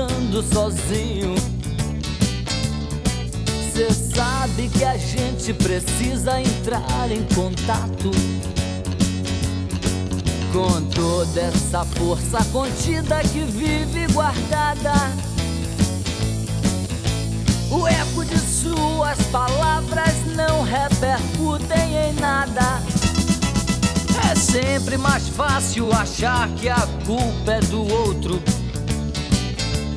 lutando sozinho. Cê sabe que a gente precisa entrar em contato com toda essa força contida que vive guardada. O eco de suas palavras não repercutem em nada. É sempre mais fácil achar que a culpa é do outro